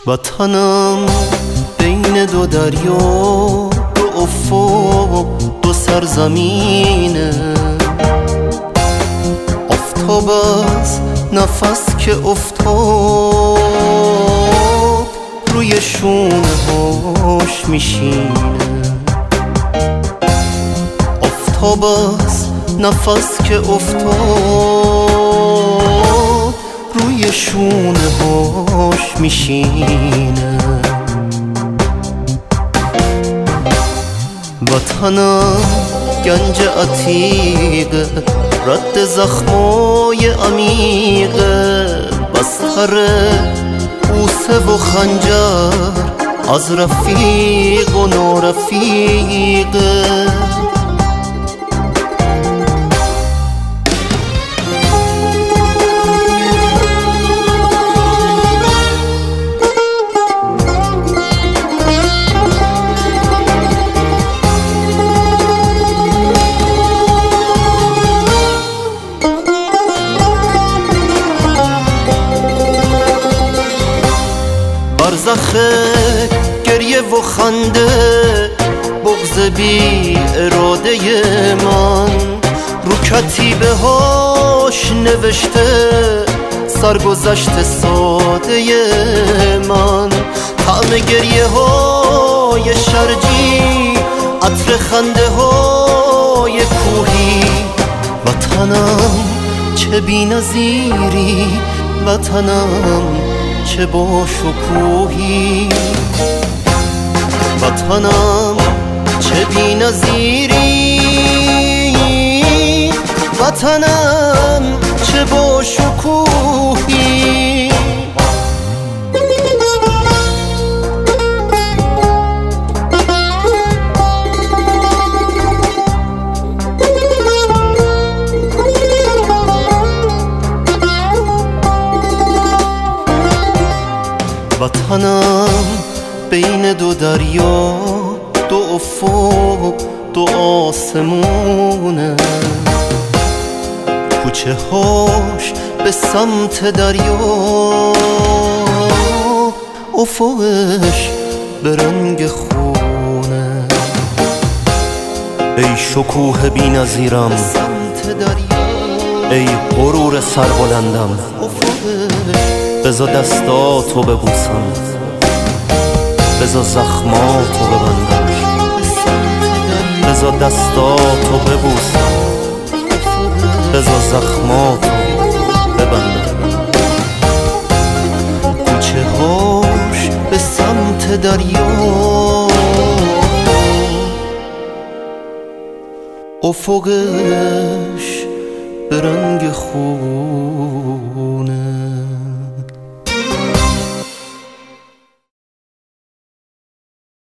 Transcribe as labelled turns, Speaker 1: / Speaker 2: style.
Speaker 1: وطنم بین دو دریا، دو افق، دو سرزمینه. آفتاب از نفس که افتاد روی شونه هاش میشینه. آفتاب از نفس که افتاد روی شونه هاش میشینه. وطنم گنج عتیقه، رد زخمای عمیقه. بستر بوسه و خنجر از رفیق و نارفیقه. برزخ گریه و خنده، بغض بی اراده من رو کتیبه هاش نوشته. سرگذشت ساده من، طعم گریه های شرجی، عطر خنده های کوهی. وطنم چه بی نظیری، وطنم چه با شکوهی. وطنم چه بی نظیری، وطنم چه با شکوهی. وطنم بین دو دریا، دو افق، دو آسمونه. کوچه هاش به سمت دریا، افقش به رنگ خونه. ای شکوه بی نظیرم، ای غرور سربلندم، بذار دستاتو ببوسم، بذار زخماتو ببندم، بذار دستاتو ببوسم، بذار زخماتو ببندم. کوچه هاش به سمت دریا، افقش به رنگ خون.